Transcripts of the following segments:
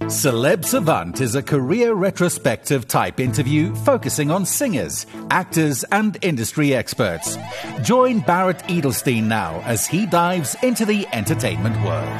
Celeb Savant is a career retrospective type interview focusing on singers, actors, and industry experts. Join Barrett Edelstein now as he dives into the entertainment world.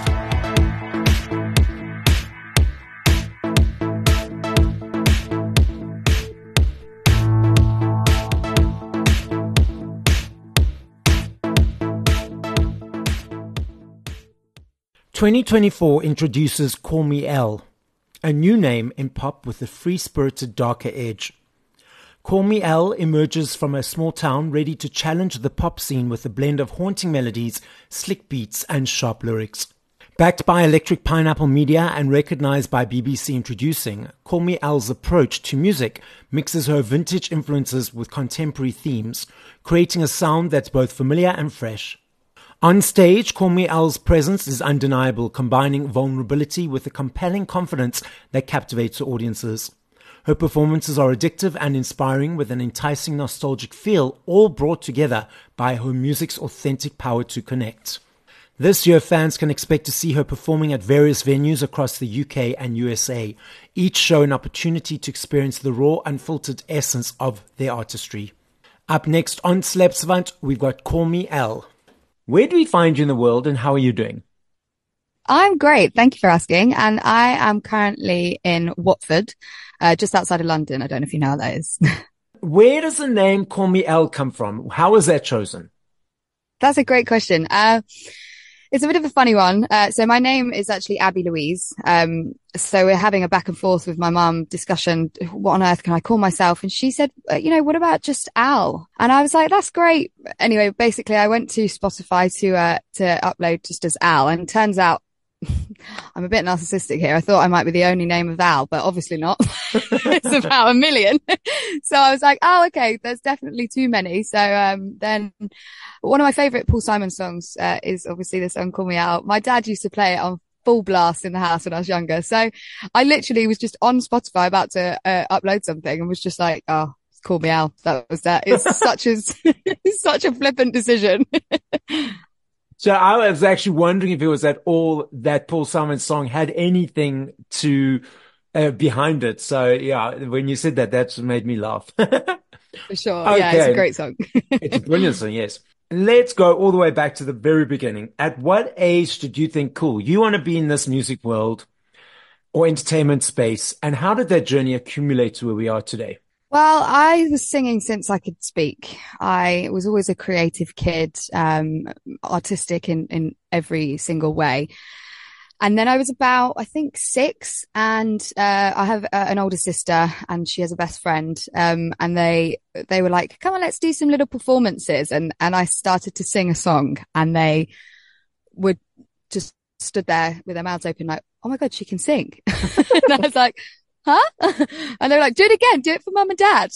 2024 introduces Call Me Elle, a new name in pop with a free-spirited darker edge. Call Me Elle emerges from a small town ready to challenge the pop scene with a blend of haunting melodies, slick beats and sharp lyrics. Backed by Electric Pineapple Media and recognized by BBC Introducing, Call Me Elle's approach to music mixes her vintage influences with contemporary themes, creating a sound that's both familiar and fresh. On stage, Call Me Elle's presence is undeniable, combining vulnerability with a compelling confidence that captivates audiences. Her performances are addictive and inspiring, with an enticing nostalgic feel, all brought together by her music's authentic power to connect. This year, fans can expect to see her performing at various venues across the UK and USA, each show an opportunity to experience the raw, unfiltered essence of their artistry. Up next on Celeb Savant, we've got Call Me Elle. Where do we find you in the world and how are you doing? I'm great. Thank you for asking. And I am currently in Watford, just outside of London. I don't know if you know how that is. Where does the name Call Me Elle come from? How was that chosen? That's a great question. It's a bit of a funny one. So my name is actually Abby Louise. So we're having a back and forth with my mum discussion. What on earth can I call myself? And she said, what about just Al? And I was like, that's great. Anyway, basically I went to Spotify to upload just as Al, and it turns out I'm a bit narcissistic here. I thought I might be the only name of Al, but obviously not. It's about 1 million. So I was like, oh, okay, there's definitely too many. So, then one of my favorite Paul Simon songs, is obviously the song Call Me Out. My dad used to play it on full blast in the house when I was younger. So I literally was just on Spotify about to upload something and was just like, oh, Call Me Out. That was that. It's such a flippant decision. So I was actually wondering if it was at all that Paul Simon song had anything to behind it. So yeah, when you said that, that's made me laugh. For sure. Okay. Yeah, it's a great song. It's a brilliant song, yes. Let's go all the way back to the very beginning. At what age did you think, cool, you want to be in this music world or entertainment space? And how did that journey accumulate to where we are today? Well, I was singing since I could speak. I was always a creative kid, artistic in every single way. And then I was about, I think, 6, and I have an older sister, and she has a best friend. And they were like, "Come on, let's do some little performances." And I started to sing a song, and they would just stood there with their mouths open, like, "Oh my God, she can sing!" And I was like, huh? And they were like, do it again, do it for mum and dad.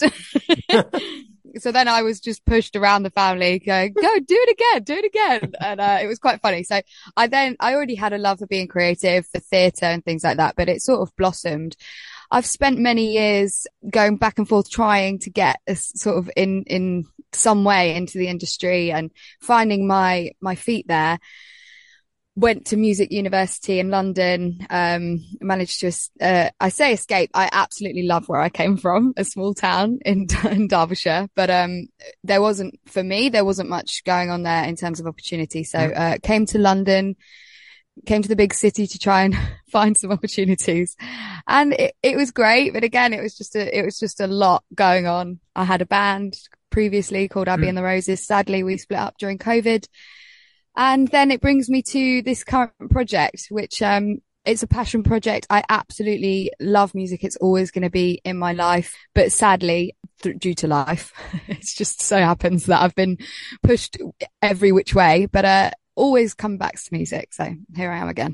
So then I was just pushed around the family going, go, do it again. And it was quite funny. So I already had a love for being creative, for theatre and things like that, but it sort of blossomed. I've spent many years going back and forth trying to get a sort of in some way into the industry and finding my feet there. Went to music university in London, managed to, I say escape. I absolutely love where I came from, a small town in Derbyshire, but, there wasn't much going on there in terms of opportunity. So, came to London, came to the big city to try and find some opportunities. And it was great. But again, it was just a lot going on. I had a band previously called Abby and the Roses. Sadly, we split up during COVID. And then it brings me to this current project, which, it's a passion project. I absolutely love music. It's always going to be in my life. But sadly, due to life, it's just so happens that I've been pushed every which way, but, always come back to music. So here I am again.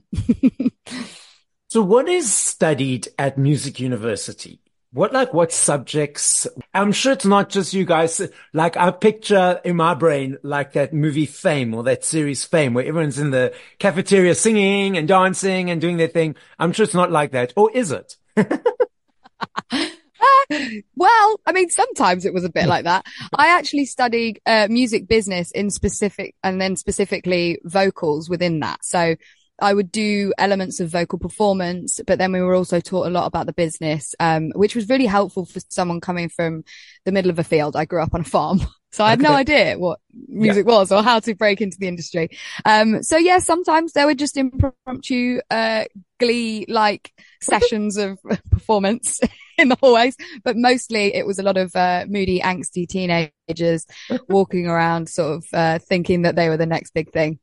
So what is studied at music university? What subjects? I'm sure it's not just you guys. Like I picture in my brain, like that movie Fame or that series Fame where everyone's in the cafeteria singing and dancing and doing their thing. I'm sure it's not like that. Or is it? Well, I mean, sometimes it was a bit like that. I actually studied music business in specific, and then specifically vocals within that. So I would do elements of vocal performance, but then we were also taught a lot about the business, which was really helpful for someone coming from the middle of a field. I grew up on a farm, so I had no idea what music was or how to break into the industry. So yeah, sometimes there were just impromptu, glee-like sessions of performance in the hallways, but mostly it was a lot of moody, angsty teenagers walking around sort of thinking that they were the next big thing.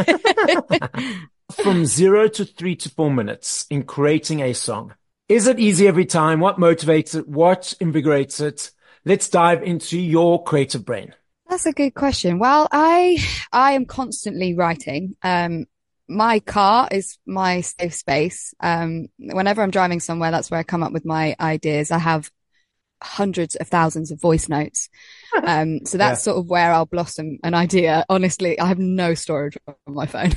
From 0 to 3 to 4 minutes in creating a song. Is it easy every time? What motivates it? What invigorates it? Let's dive into your creative brain. That's a good question. Well, I am constantly writing. My car is my safe space. Whenever I'm driving somewhere, that's where I come up with my ideas. I have hundreds of thousands of voice notes. So that's sort of where I'll blossom an idea. Honestly, I have no storage on my phone.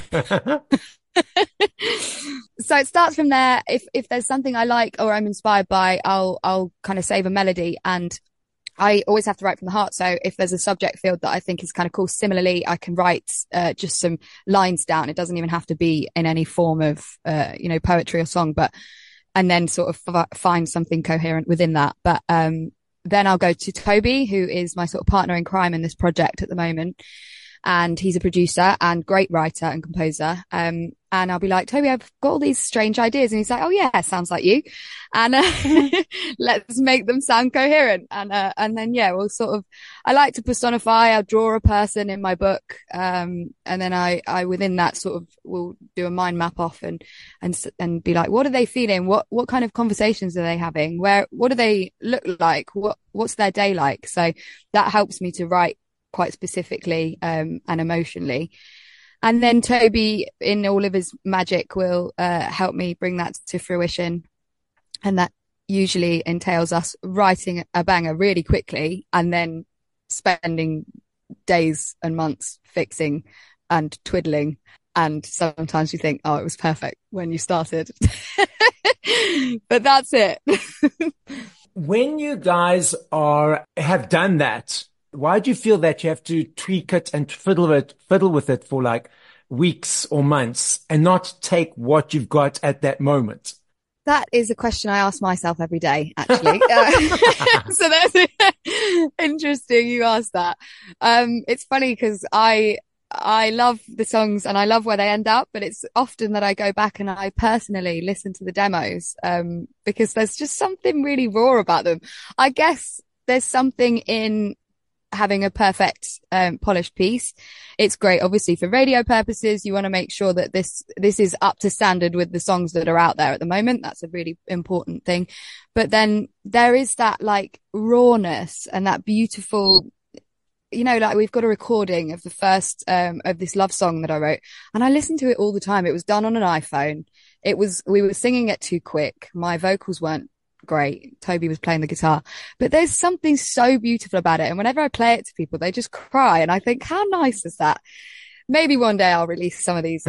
So it starts from there. If there's something I like or I'm inspired by, I'll kind of save a melody, and I always have to write from the heart. So if there's a subject field that I think is kind of cool, similarly, I can write just some lines down. It doesn't even have to be in any form of poetry or song, and then sort of find something coherent within that. But then I'll go to Toby, who is my sort of partner in crime in this project at the moment. And he's a producer and great writer and composer. And I'll be like, Toby, I've got all these strange ideas. And he's like, oh yeah, sounds like you. And let's make them sound coherent. And then, yeah, we'll sort of, I like to personify. I'll draw a person in my book. And then I within that sort of will do a mind map off and be like, what are they feeling? What kind of conversations are they having? What do they look like? What's their day like? So that helps me to write quite specifically, and emotionally. And then Toby, in all of his magic, will help me bring that to fruition. And that usually entails us writing a banger really quickly and then spending days and months fixing and twiddling. And sometimes you think, oh, it was perfect when you started. But that's it. When you guys have done that, why do you feel that you have to tweak it and fiddle with it for like weeks or months and not take what you've got at that moment? That is a question I ask myself every day, actually. So that's interesting you asked that. It's funny because I love the songs and I love where they end up, but it's often that I go back and I personally listen to the demos, because there's just something really raw about them. I guess there's something in having a perfect polished piece. It's great obviously for radio purposes. You want to make sure that this is up to standard with the songs that are out there at the moment. That's a really important thing. But then there is that like rawness and that beautiful, like we've got a recording of the first of this love song that I wrote, and I listen to it all the time. It was done on an iPhone. We were singing it too quick. My vocals weren't great. Toby was playing the guitar, but there's something so beautiful about it. And whenever I play it to people, they just cry. And I think, how nice is that? Maybe one day I'll release some of these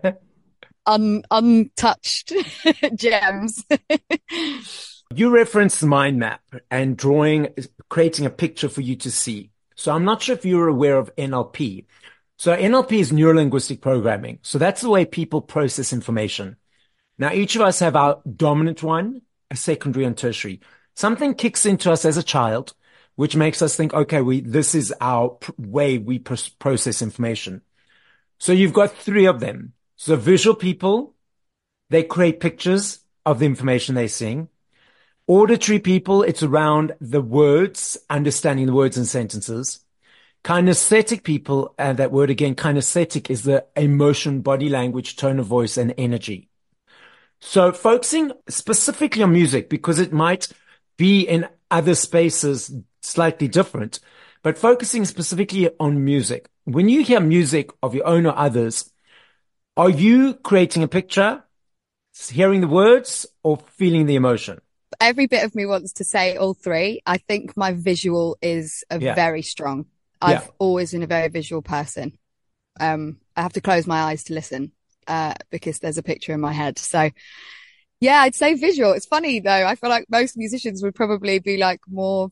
untouched gems. You referenced the mind map and creating a picture for you to see. So I'm not sure if you're aware of NLP. So NLP is neuro-linguistic programming. So that's the way people process information. Now, each of us have our dominant one, a secondary and tertiary. Something kicks into us as a child, which makes us think, okay, this is our way we process information. So you've got three of them. So visual people, they create pictures of the information they're seeing. Auditory people, it's around the words, understanding the words and sentences. Kinesthetic people, and that word again, kinesthetic is the emotion, body language, tone of voice, and energy. So focusing specifically on music, because it might be in other spaces slightly different, but focusing specifically on music. When you hear music of your own or others, are you creating a picture, hearing the words, or feeling the emotion? Every bit of me wants to say all three. I think my visual is very strong. I've always been a very visual person. I have to close my eyes to listen. Because there's a picture in my head. So yeah, I'd say visual. It's funny though. I feel like most musicians would probably be like more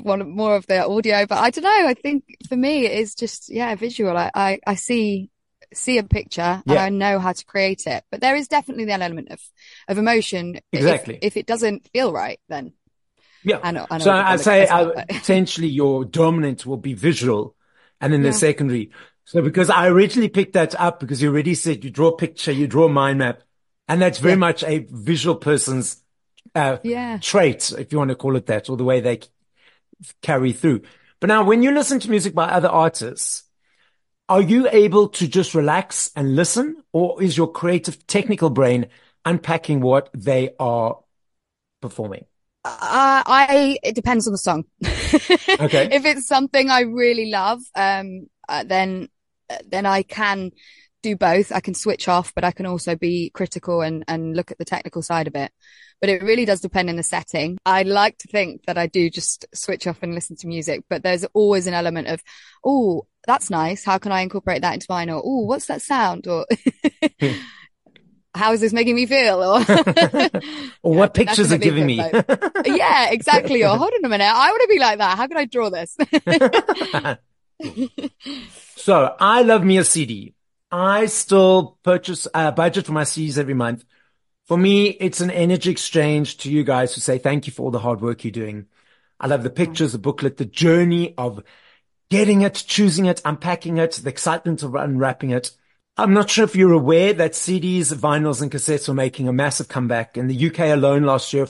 of their audio, but I don't know. I think for me it is just, visual. I see see a picture and I know how to create it. But there is definitely that element of emotion. Exactly. If it doesn't feel right, then yeah. I know so I say potentially your dominant will be visual, and then the secondary. So because I originally picked that up because you already said you draw a picture, you draw a mind map, and that's very much a visual person's trait, if you want to call it that, or the way they carry through. But now when you listen to music by other artists, are you able to just relax and listen, or is your creative technical brain unpacking what they are performing? It depends on the song. Okay. If it's something I really love, then I can do both. I can switch off, but I can also be critical and look at the technical side of it. But it really does depend in the setting. I like to think that I do just switch off and listen to music, but there's always an element of, oh, that's nice. How can I incorporate that into mine? Or, oh, what's that sound? Or how is this making me feel? Or, or what pictures are giving me? Yeah, exactly. Or hold on a minute. I want to be like that. How can I draw this? So I love me a CD. I still purchase budget for my CDs every month. For me, it's an energy exchange to you guys to say thank you for all the hard work you're doing. I love the pictures, the booklet, the journey of getting it, choosing it, unpacking it, the excitement of unwrapping it. I'm not sure if you're aware that CDs, vinyls and cassettes are making a massive comeback. In the UK alone last year,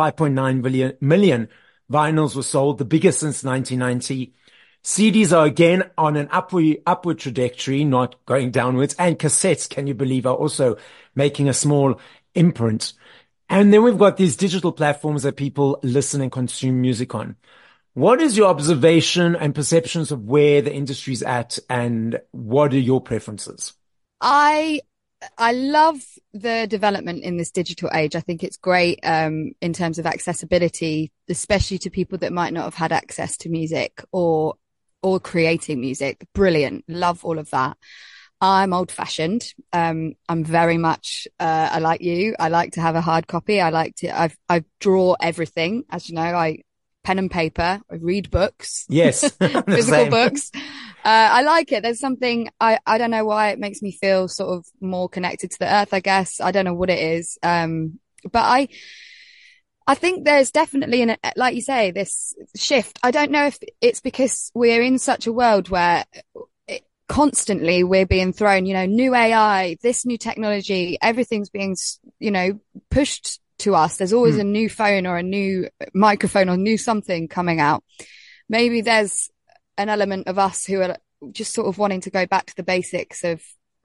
5.9 million vinyls were sold, the biggest since 1990. CDs are again on an upward trajectory, not going downwards. And cassettes, can you believe, are also making a small imprint. And then we've got these digital platforms that people listen and consume music on. What is your observation and perceptions of where the industry's at, and what are your preferences? I love the development in this digital age. I think it's great in terms of accessibility, especially to people that might not have had access to music or creating music. Brilliant. Love all of that. I'm old fashioned. I'm very much, I like you. I like to have a hard copy. I draw everything. As you know, I pen and paper. I read books. Yes. Physical books. I like it. There's something, I don't know why it makes me feel sort of more connected to the earth, I guess. I don't know what it is. But I think there's definitely like you say, this shift. I don't know if it's because we're in such a world where constantly we're being thrown, new AI, this new technology, everything's being, pushed to us. There's always a new phone or a new microphone or new something coming out. Maybe there's an element of us who are just sort of wanting to go back to the basics of,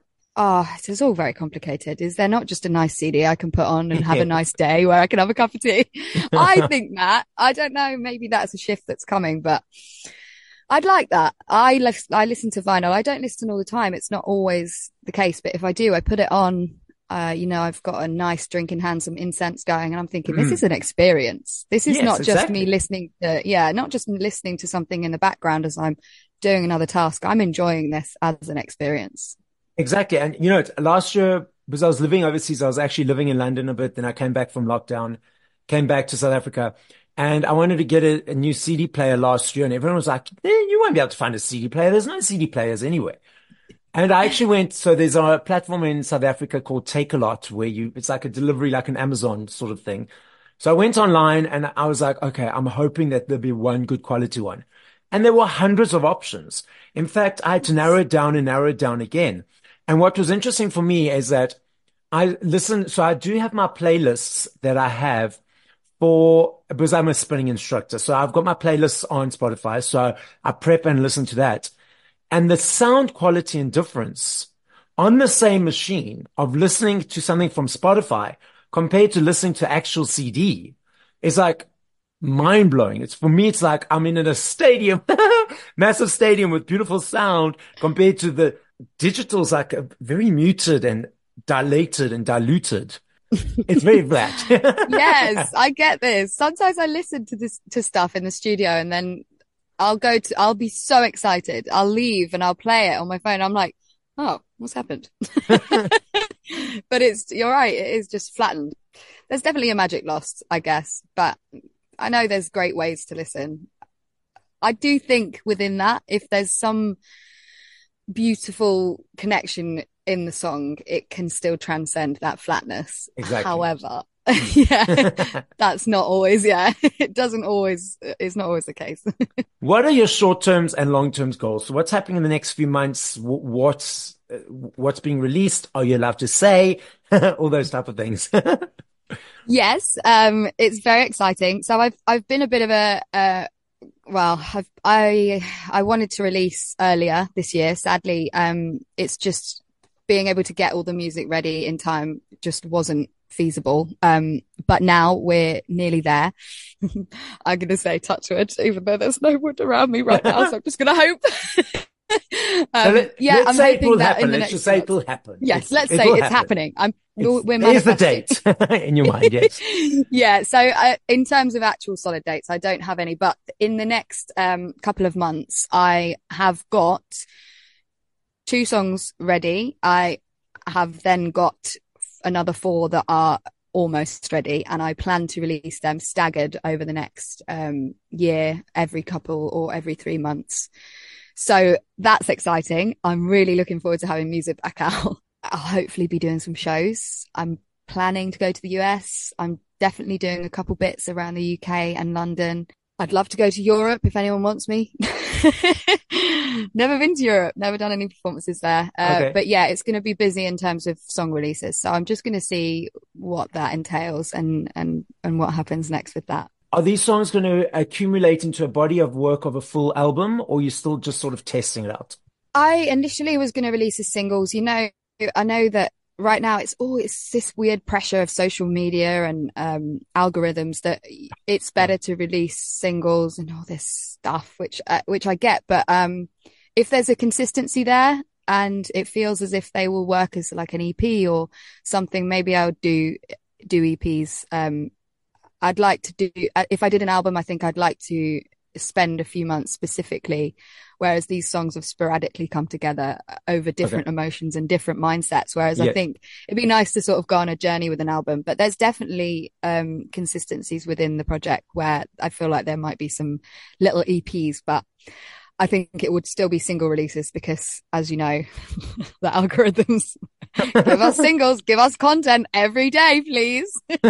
it's all very complicated. Is there not just a nice CD I can put on and have a nice day where I can have a cup of tea? I think that. I don't know. Maybe that's a shift that's coming, but I'd like that. I listen to vinyl. I don't listen all the time. It's not always the case, but if I do, I put it on. I've got a nice drink in hand, some incense going, and I'm thinking, this is an experience. This is not just me listening to, not just listening to something in the background as I'm doing another task. I'm enjoying this as an experience. Exactly. And, last year, because I was living overseas, I was actually living in London a bit. Then I came back from lockdown, came back to South Africa. And I wanted to get a new CD player last year, and everyone was like, you won't be able to find a CD player. There's no CD players anyway. And I actually so there's a platform in South Africa called Takealot where it's like a delivery, like an Amazon sort of thing. So I went online and I was like, okay, I'm hoping that there'll be one good quality one. And there were hundreds of options. In fact, I had to narrow it down again. And what was interesting for me is that so I do have my playlists that I have because I'm a spinning instructor. So I've got my playlists on Spotify. So I prep and listen to that. And the sound quality and difference on the same machine of listening to something from Spotify compared to listening to actual CD is like mind blowing. For me, it's like I'm in a stadium, massive stadium with beautiful sound compared to the digital's like very muted and dilated and diluted. It's very flat. Yes, I get this. Sometimes I listen to stuff in the studio and then I'll be so excited. I'll leave and I'll play it on my phone. I'm like, oh, what's happened? But you're right. It is just flattened. There's definitely a magic lost, I guess, but I know there's great ways to listen. I do think within that, if there's some beautiful connection in the song, it can still transcend that flatness. Exactly. However, yeah, that's not always, yeah, it's not always the case. What are your short terms and long terms goals? So what's happening in the next few months? What's being released? Are you allowed to say all those type of things? Yes, it's very exciting. So I've been a bit of well, I wanted to release earlier this year. Sadly, it's just being able to get all the music ready in time just wasn't feasible. But now we're nearly there. I'm going to say touch wood, even though there's no wood around me right now. So I'm just going to hope. Yeah, I'm hoping that in the next let's just say it will happen. Yes, let's say it's happening. We're Here's the manifesting. date in your mind, yes. Yeah. So in terms of actual solid dates, I don't have any, but in the next couple of months, I have got 2 songs ready. I have then got another 4 that are almost ready, and I plan to release them staggered over the next year, every couple or every 3 months. So that's exciting. I'm really looking forward to having music back out. I'll hopefully be doing some shows. I'm planning to go to the US. I'm definitely doing a couple bits around the UK and London. I'd love to go to Europe if anyone wants me. Never been to Europe, never done any performances there. Okay. But yeah, it's going to be busy in terms of song releases. So I'm just going to see what that entails and what happens next with that. Are these songs going to accumulate into a body of work of a full album, or are you still just sort of testing it out? I initially was going to release as singles. You know, I know that right now it's this weird pressure of social media and algorithms that it's better to release singles and all this stuff, which I get. But if there's a consistency there and it feels as if they will work as like an EP or something, maybe I would do EPs. I'd like to do, if I did an album, I think I'd like to spend a few months specifically, whereas these songs have sporadically come together over different emotions and different mindsets. Whereas I think it'd be nice to sort of go on a journey with an album, but there's definitely consistencies within the project where I feel like there might be some little EPs, but I think it would still be single releases because, as you know, the algorithms give us singles, give us content every day, please.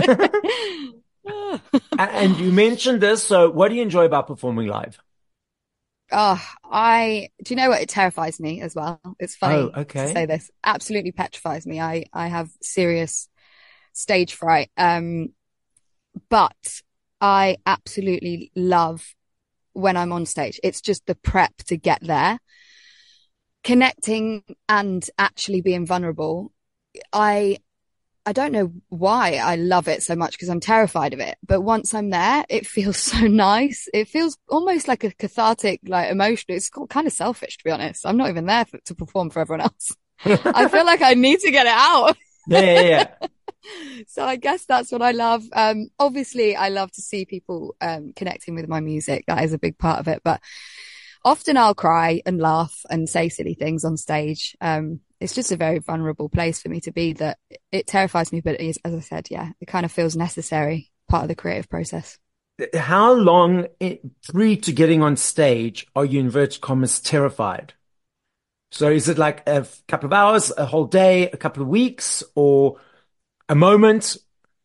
And you mentioned this, so what do you enjoy about performing live? Do you know what? It terrifies me as well. It's funny to say this. Absolutely petrifies me. I have serious stage fright. But I absolutely love when I'm on stage. It's just the prep to get there, connecting and actually being vulnerable. I don't know why I love it so much because I'm terrified of it. But once I'm there, it feels so nice. It feels almost like a cathartic, like emotion. It's kind of selfish, to be honest. I'm not even there to perform for everyone else. I feel like I need to get it out. Yeah. So I guess that's what I love. Obviously I love to see people, connecting with my music. That is a big part of it, but often I'll cry and laugh and say silly things on stage. It's just a very vulnerable place for me to be that it terrifies me, but it is, as I said, yeah, it kind of feels necessary, part of the creative process. How long pre to getting on stage are you, inverted commas, terrified? So is it like a couple of hours, a whole day, a couple of weeks, or a moment?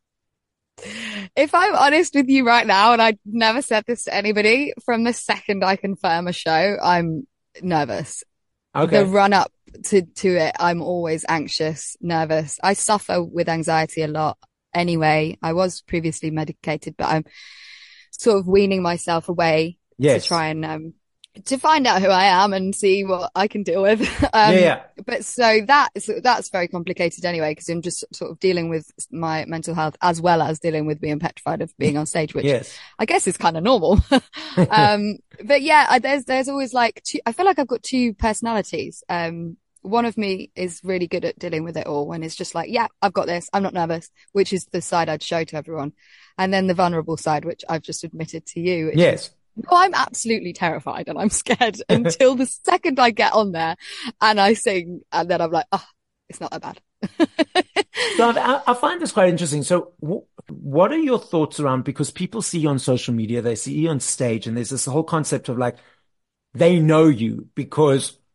If I'm honest with you right now, and I never said this to anybody, from the second I confirm a show, I'm nervous. Okay. The run up to it, I'm always anxious, nervous. I suffer with anxiety a lot anyway. I was previously medicated, but I'm sort of weaning myself away to try and to find out who I am and see what I can deal with. But so that's very complicated anyway, because I'm just sort of dealing with my mental health as well as dealing with being petrified of being on stage, which I guess is kind of normal. But yeah, there's always like I feel like I've got 2 personalities. One of me is really good at dealing with it all and it's just like, yeah, I've got this. I'm not nervous, which is the side I'd show to everyone. And then the vulnerable side, which I've just admitted to you. No, I'm absolutely terrified and I'm scared until the second I get on there and I sing, and then I'm like, oh, it's not that bad. So I find this quite interesting. So what are your thoughts around, because people see you on social media, they see you on stage, and there's this whole concept of like, they know you because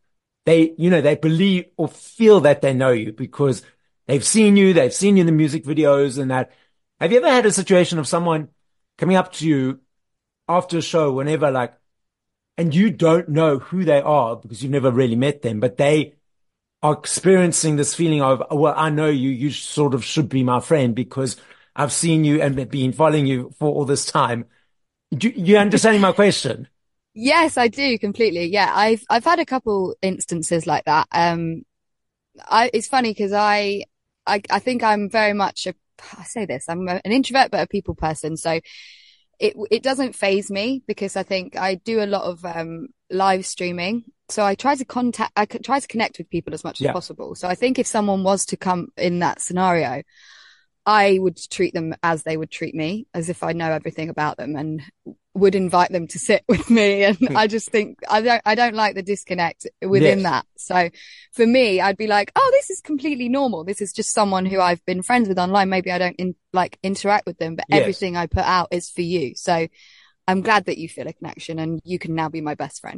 they believe or feel that they know you because they've seen you in the music videos and that. Have you ever had a situation of someone coming up to you after a show, whenever, like, and you don't know who they are because you've never really met them, but they are experiencing this feeling of, well, I know you, you sort of should be my friend because I've seen you and been following you for all this time. You understanding my question? Yes, I do completely. Yeah, I've had a couple instances like that. It's funny because I think I'm very much I say this, I'm an introvert but a people person. So it doesn't faze me because I think I do a lot of live streaming. So I try to connect with people as much as possible. So I think if someone was to come in that scenario, I would treat them as they would treat me, as if I know everything about them and would invite them to sit with me. And I just think I don't like the disconnect within that. So for me, I'd be like, oh, this is completely normal. This is just someone who I've been friends with online. Maybe I don't interact with them, but everything I put out is for you. So I'm glad that you feel a connection and you can now be my best friend.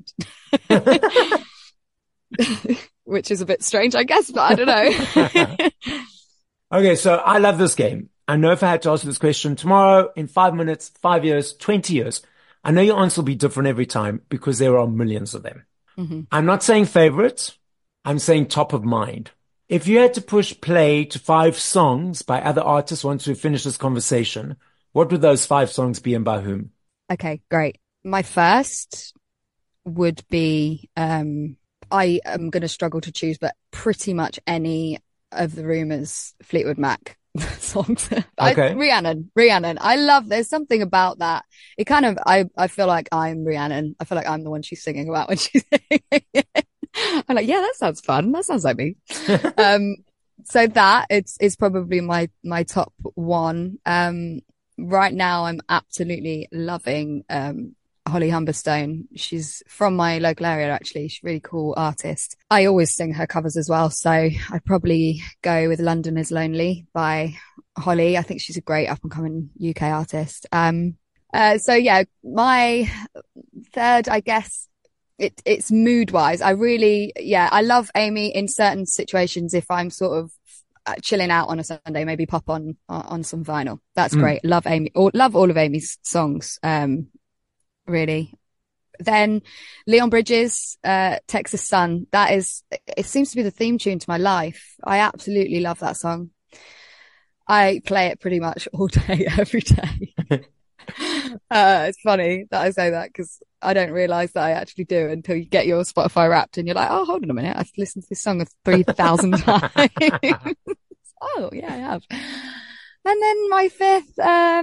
Which is a bit strange, I guess, but I don't know. Okay, so I love this game. I know if I had to ask you this question tomorrow, in 5 minutes, 5 years, 20 years, I know your answer will be different every time because there are millions of them. Mm-hmm. I'm not saying favorites. I'm saying top of mind. If you had to push play to 5 songs by other artists once we finish this conversation, what would those 5 songs be and by whom? Okay, great. My first would be, I am going to struggle to choose, but pretty much any of the Rumours Fleetwood Mac songs. Okay. Rhiannon. I love, there's something about that. It kind of, I feel like I'm Rhiannon. I feel like I'm the one she's singing about when she's singing it. I'm like, yeah, that sounds fun. That sounds like me. So that it's probably my top one. Right now I'm absolutely loving, Holly Humberstone. She's from my local area, actually. She's a really cool artist. I always sing her covers as well. So I'd probably go with London is Lonely by Holly. I think she's a great up and coming UK artist. So yeah, my third, I guess it's mood wise. I love Amy in certain situations. If I'm sort of chilling out on a Sunday, maybe pop on some vinyl. That's great. Love Amy, love all of Amy's songs. Really. Then Leon Bridges, Texas Sun. It seems to be the theme tune to my life. I absolutely love that song. I play it pretty much all day, every day. It's funny that I say that because I don't realize that I actually do until you get your Spotify Wrapped and you're like, oh, hold on a minute. I've listened to this song 3,000 times. Oh, yeah, I have. And then my fifth,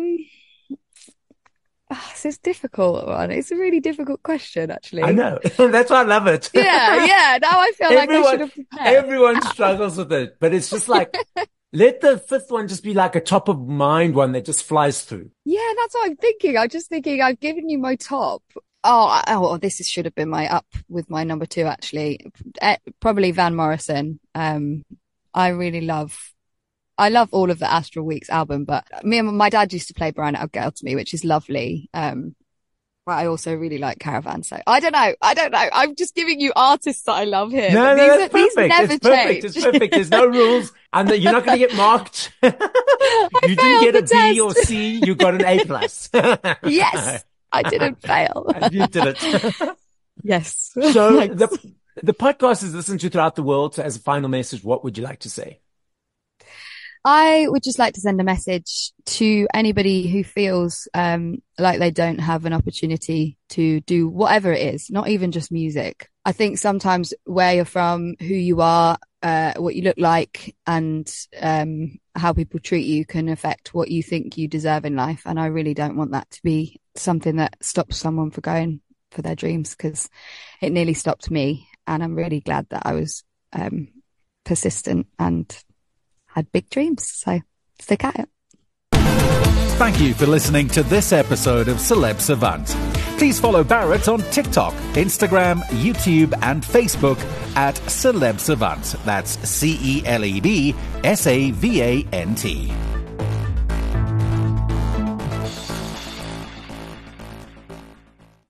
this is a difficult one. It's a really difficult question, actually. I know. That's why I love it. Yeah. Now I feel like I should have prepared. Everyone struggles with it, but it's just like, let the fifth one just be like a top of mind one that just flies through. Yeah, that's what I'm thinking. I'm just thinking I've given you my top. Oh, this should have been my up with my number 2, actually. Probably Van Morrison. I love all of the Astral Weeks album, but me and my dad used to play Brian Out Girl to me, which is lovely. But I also really like Caravan. So I don't know. I'm just giving you artists that I love here. No, that's perfect. These never change. It's perfect. There's no rules. And you're not going to get marked. You didn't get a B or C. You got an A+. Yes, I didn't fail. You did it. Yes. So the podcast is listened to throughout the world. So as a final message, what would you like to say? I would just like to send a message to anybody who feels like they don't have an opportunity to do whatever it is, not even just music. I think sometimes where you're from, who you are, what you look like, and how people treat you can affect what you think you deserve in life. And I really don't want that to be something that stops someone from going for their dreams, because it nearly stopped me. And I'm really glad that I was persistent and had big dreams, so stick at it. Thank you for listening to this episode of Celeb Savant. Please follow Barrett on TikTok, Instagram, YouTube and Facebook at Celeb Savant. That's CelebSavant.